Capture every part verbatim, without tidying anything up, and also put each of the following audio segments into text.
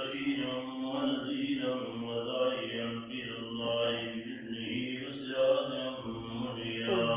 بشيرا ونذيرا وداعيا إلى الله بإذنه وسراجا منيرا.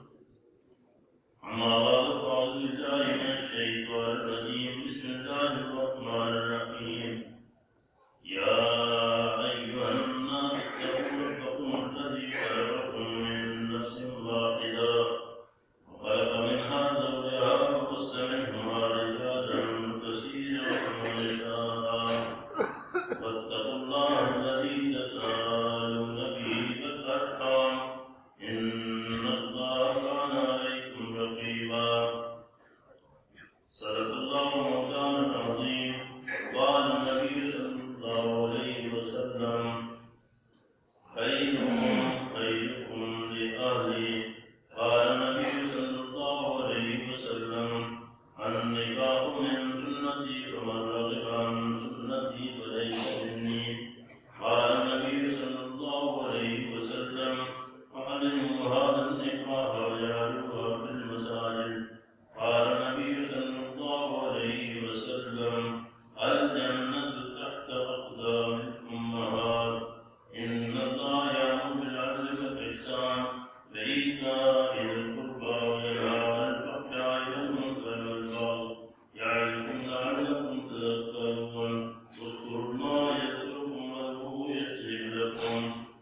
أما بعد فأعوذ بالله من الشيطان الرجيم. بسم الله الرحمن الرحيم. يا أيها الناس اتقوا ربكم الذي خلقكم من نفس واحدة وخلق منها زوجها وبث منهما رجالا كثيرا ونساء واتقوا الله الذي تساءلون به والأرحام إن الله كان عليكم رقيبا. صدق الله مولانا العظيم. قال النبي صلى الله عليه وسلم خيركم خيركم لأهلي. قال النبي صلى الله عليه وسلم النكاح من سنتي فمن رغب عن سنتي فليس مني. قال النبي صلى الله عليه وسلم أعلنوا هذا النكاح وجعلوها في المساجد. قال النبي صلى الله عليه وسلم الجنة تحت أقدام الأمهات. إن الله يأمر بالعدل والإحسان وإيتاء ذي القربى وينهى عن الفحشاء والمنكر والبغي يعظكم لعلكم تذكرون. اذكروا الله يذكركم وادعوه يستجب لكم